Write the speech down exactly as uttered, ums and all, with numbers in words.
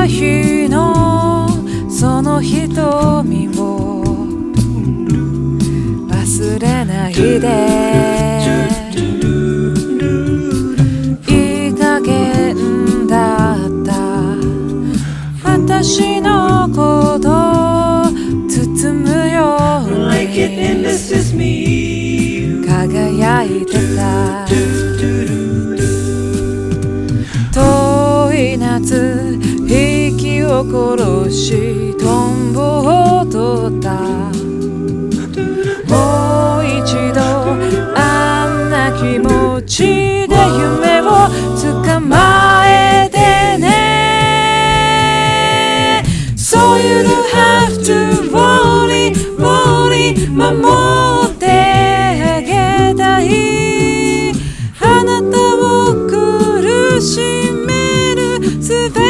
た日のその瞳を忘れないで。いい加減だった私のこと包むように輝いてた。遠い夏息を殺しトンボを取った。もう一度あんな気持ちで夢を捕まえてね。 So you don't have to worry, worry 守ってあげたい。あなたを苦しめるすべ